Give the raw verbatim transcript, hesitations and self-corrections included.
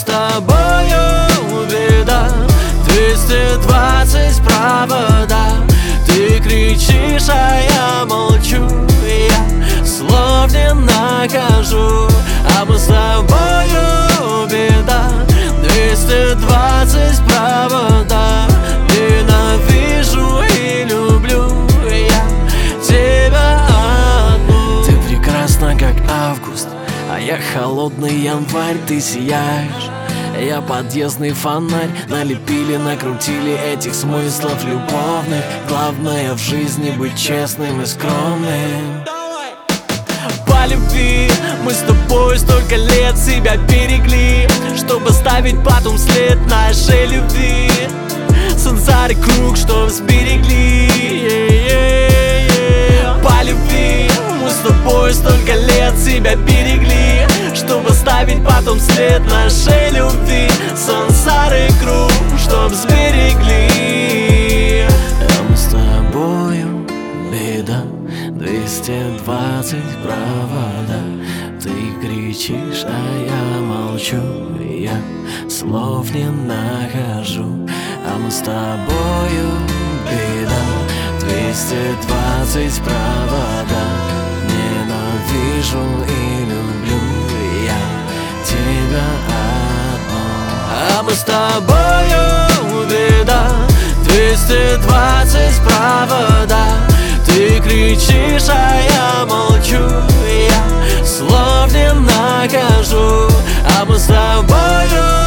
тобою беда. Двести двадцать провода. Ты кричишь, а я молчу. Я слов не нахожу. А мы с тобою беда. Двести двадцать провода. Ненавижу и люблю я тебя одну. Ты прекрасна, как август, а я холодный январь. Ты сияешь, я подъездный фонарь. Налепили, накрутили этих смыслов любовных. Главное в жизни быть честным и скромным. По любви мы с тобой столько лет себя берегли, чтобы ставить потом след нашей любви. Сансары круг, что сберегли. По любви мы с тобой столько лет себя берегли, чтобы ставить потом след нашей любви. Сансары круг, чтоб сберегли. А мы с тобою беда. Двести двадцать провода. Ты кричишь, а я молчу. Я слов не нахожу. А мы с тобою беда. Двести двадцать провода. Ненавижу и люблю я тебя одну. А мы с тобою беда. Двести двадцать провода. Ты кричишь, а я молчу. Я слов не нахожу. А мы с тобою